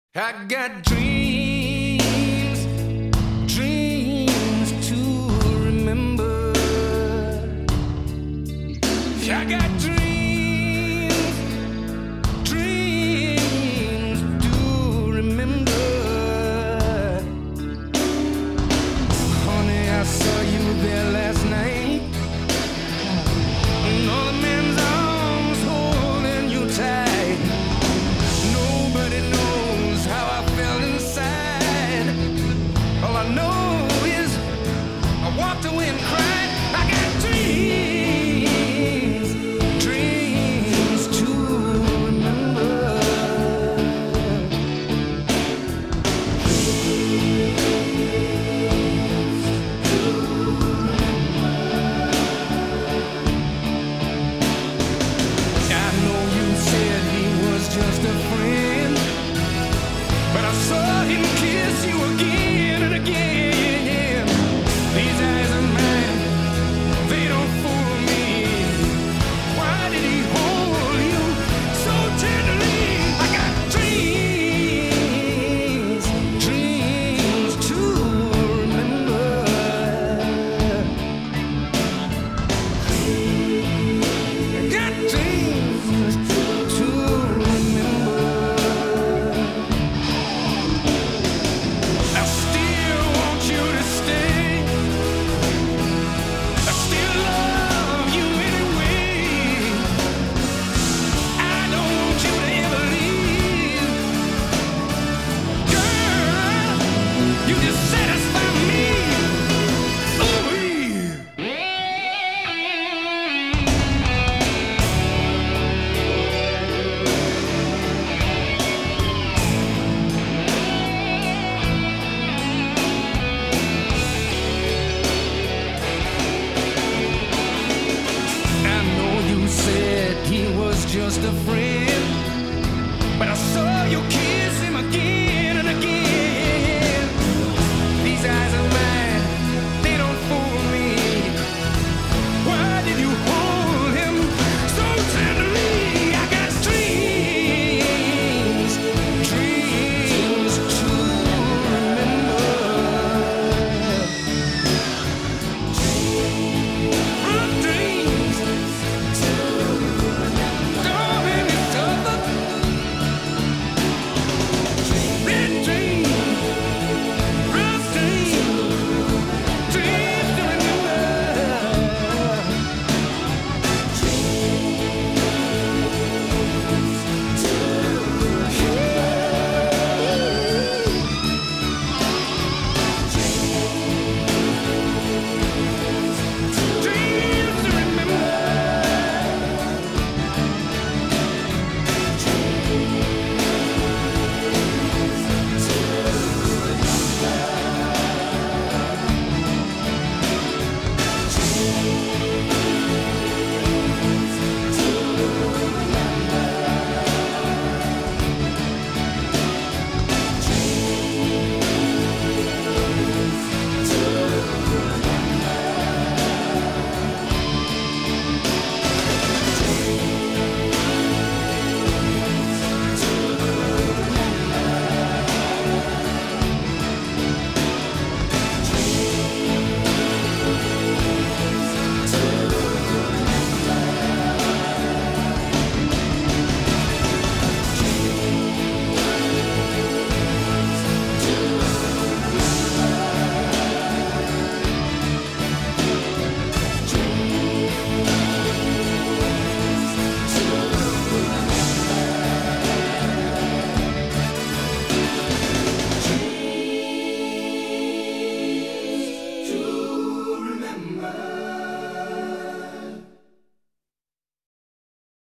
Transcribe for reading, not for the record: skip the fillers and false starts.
I got dreams, dreams to remember. I got dreams, dreams to remember. Honey, I saw you there last night. Another man's arms holding you tight. Nobody knows how I felt inside. All I know is I walked away and cried. I got dreams, dreams to remember. I know you said he was just a friend, but I saw him kiss you again and again.